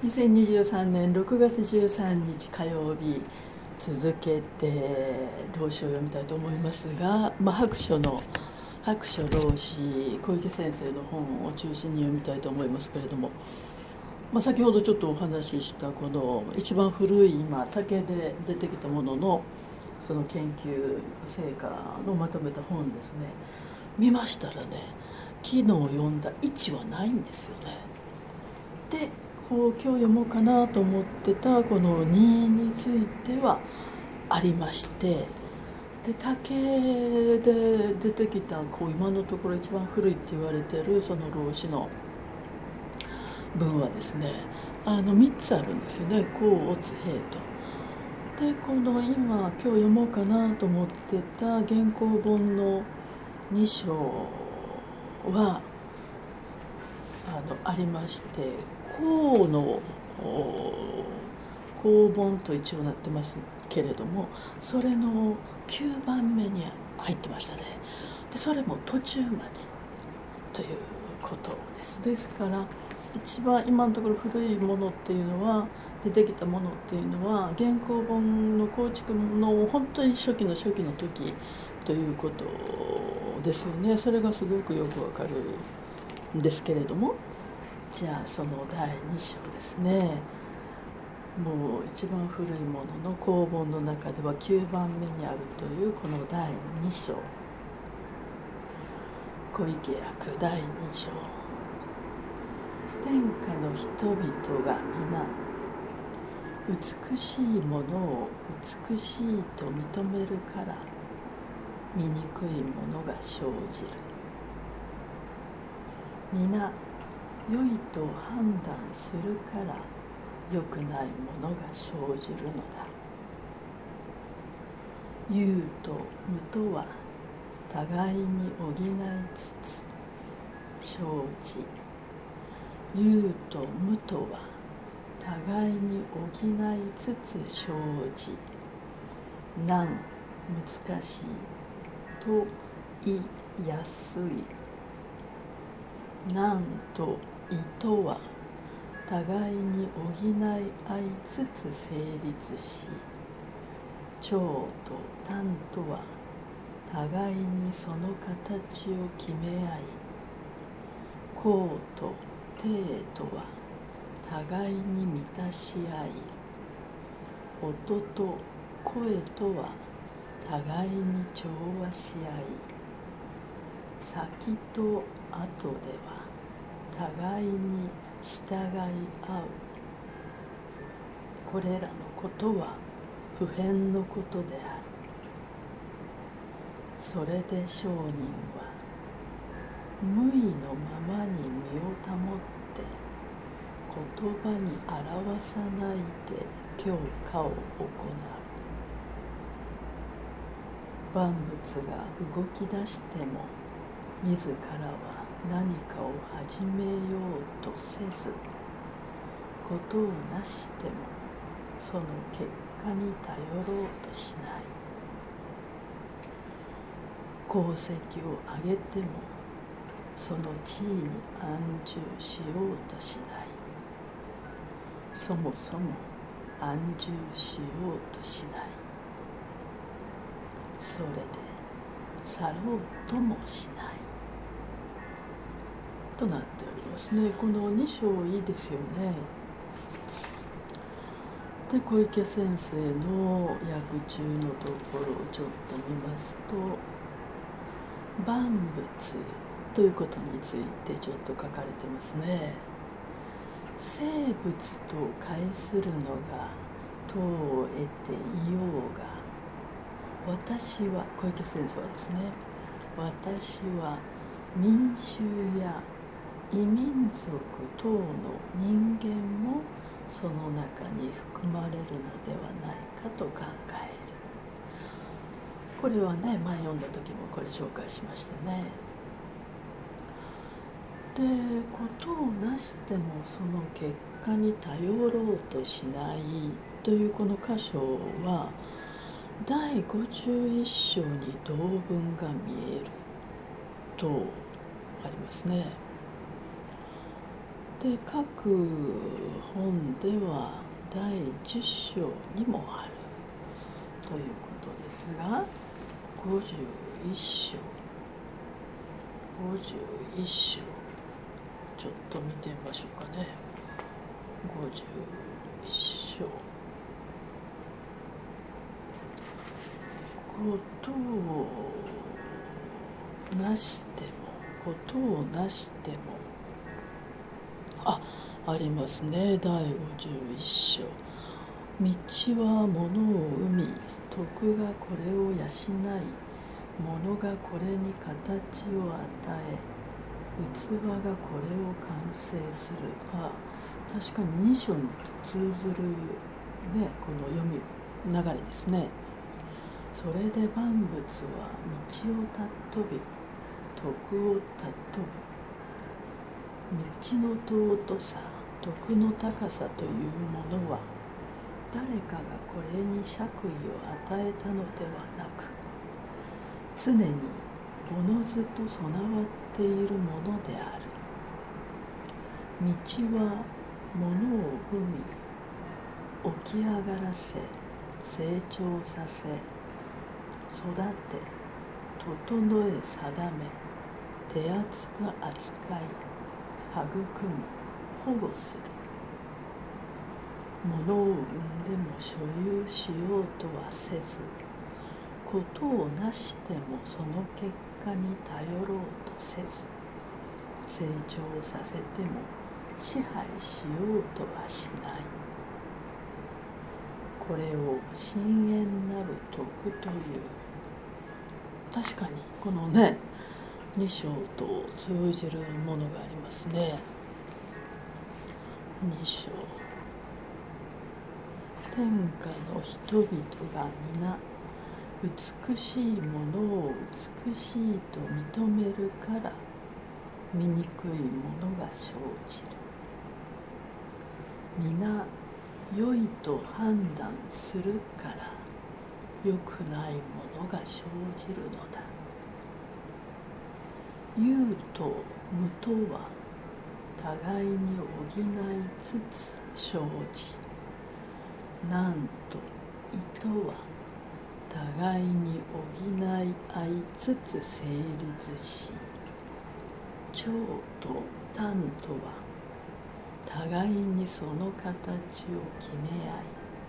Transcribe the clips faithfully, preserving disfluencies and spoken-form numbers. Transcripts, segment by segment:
にせんにじゅうさんねんろくがつじゅうさんにち火曜日、続けて老子を読みたいと思いますが、まあ、白書の白書老子小池先生の本を中心に読みたいと思いますけれども、まあ、先ほどちょっとお話ししたこの一番古い今竹で出てきたもののその研究成果のまとめた本ですね。見ましたらね、昨日読んだいちはないんですよね。でこう今日読もうかなと思ってたこのにについてはありまして、で竹で出てきたこう今のところ一番古いって言われてるその老子の文はですね、あのみっつあるんですよね。甲乙丙と。でこの今今日読もうかなと思ってた現行本のに章はあのありまして、甲の甲本と一応なってますけれども、それのきゅうばんめに入ってましたね。でそれも途中までということです。ですから一番今のところ古いものっていうのは、出てきたものっていうのは現行本の構築の本当に初期の初期の時ということですよね。それがすごくよくわかるんですけれども、じゃあそのだいに章ですね。もう一番古いものの甲本の中ではきゅうばんめにあるというこのだいに章、小池訳だいに章。天下の人々が皆美しいものを美しいと認めるから醜いものが生じる。皆良いと判断するから良くないものが生じるのだ。有と無とは互いに補いつつ生じ、有と無とは互いに補いつつ生じ、難難しいと言いやすい。難と易とは互いに補い合いつつ成立し、長と短とは互いにその形を決め合い、公と弟とは互いに満たし合い、音と声とは互いに調和し合い、先と後では互いに従い合う。これらのことは不変のことである。それで聖人は無為のままに身を保って言葉に表さないで教化を行う。万物が動き出しても自らは何かを始めようとせず、ことをなしてもその結果に頼ろうとしない。功績を上げてもその地位に安住しようとしない。そもそも安住しようとしない。それで去ろうともしないとなっておりますね。このに章いいですよね。で小池先生の訳中のところをちょっと見ますと、万物ということについてちょっと書かれてますね。生物と介するのが当を得ていようが、私は小池先生はですね、私は民衆や異民族等の人間もその中に含まれるのではないかと考える。これはね、前読んだ時もこれ紹介しましたね。で、ことをなしてもその結果に頼ろうとしないというこの箇所はだいごじゅういっ章に同文が見えるとありますね。で各本ではだいじゅっ章にもあるということですが、ごじゅういっ章ごじゅういっ章ちょっと見てみましょうかね。ごじゅういっ章、ことをなしてもことをなしてもあありますね。だいごじゅういっ章、道は物を生み、徳がこれを養い、物がこれに形を与え、器がこれを完成する。あ、確かにに章に通ずる、ね、この読み流れですね。それで万物は道を尊び、徳を尊ぶ。道の尊さ、徳の高さというものは、誰かがこれに爵位を与えたのではなく、常におのずと備わっているものである。道は物を生み、起き上がらせ、成長させ、育て、整え定め、手厚く扱い、育み、保護する。物を生んでも所有しようとはせず、ことをなしてもその結果に頼ろうとせず、成長させても支配しようとはしない。これを深遠なる徳という。確かにこのね、に章と通じるものがありますね。に章、天下の人々が皆美しいものを美しいと認めるから醜いものが生じる。皆良いと判断するから良くないものが生じるのだ。有と無とは互いに補いつつ生じ、難と易とは互いに補い合いつつ成立し、長と短とは互いにその形を決め合い、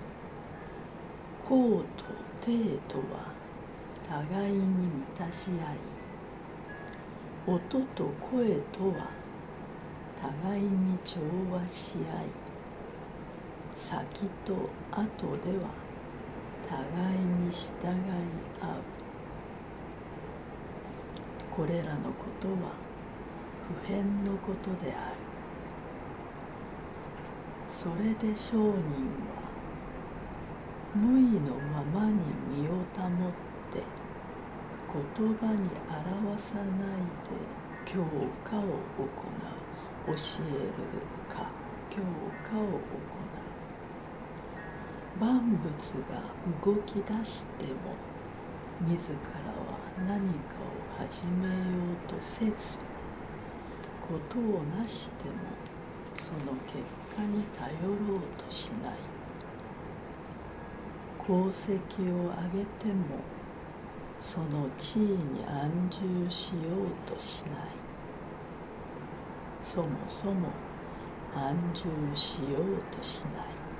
功と体とは互いに満たし合い、音と声とは互いに調和し合い、先と後では互いに従い合う。これらのことは不変のことである。それで聖人は無為のままに身を保って言葉に表さないで教化を行う、教えるか教化を行う。万物が動き出しても自らは何かを始めようとせず、ことをなしてもその結果に頼ろうとしない。功績を上げてもその地位に安住しようとしない。そもそも安住しようとしない。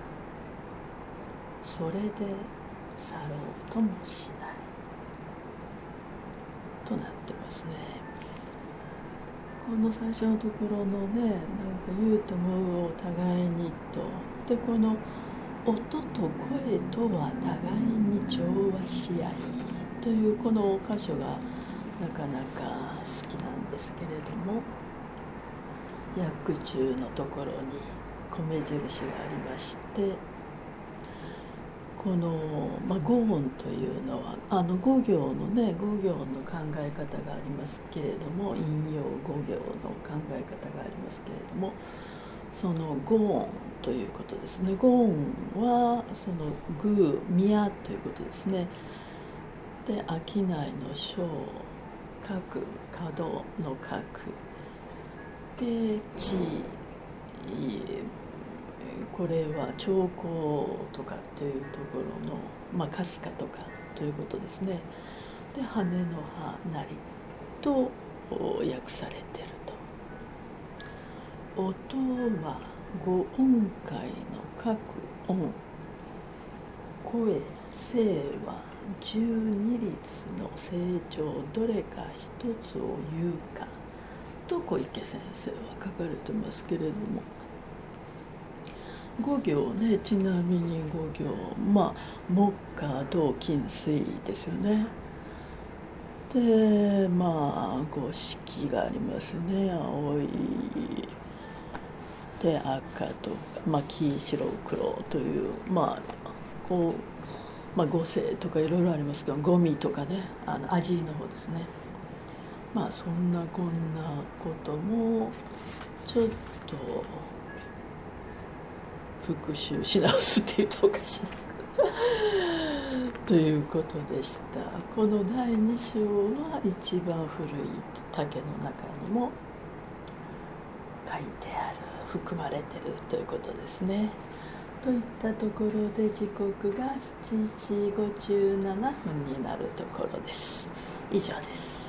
それで去ろうともしないとなってますね。この最初のところのね、なんか言うと無を互いにと、でこの音と声とは互いに調和し合いというこの箇所がなかなか好きなんですけれども、訳中のところに米印がありまして、この、まあ、五音というのはあの五行のね五行の考え方がありますけれども、陰陽五行の考え方がありますけれども、その五音ということですね。五音はその宮宮ということですね。で商いの商、角角の角で地、 これは長江とかというところの、まあ、春日とかということですね。で羽の葉なりと訳されていると。音は五音階の各音、声、声は十二律の成長どれか一つを言うかと小池先生は書かれてますけれども、五行ね、ちなみに五行、まあ木火土金水ですよね。でまあ五色がありますね。青いで赤とか、まあ、黄白黒という、まあこう、まあ、五星とかいろいろありますけど、五味とかね、あの味の方ですね。まあそんなこんなこともちょっと復習し直すっていうとおかしいですということでした。このだいに章は一番古い竹の中にも書いてある、含まれてるということですね。といったところで時刻がしちじごじゅうななふんになるところです。以上です。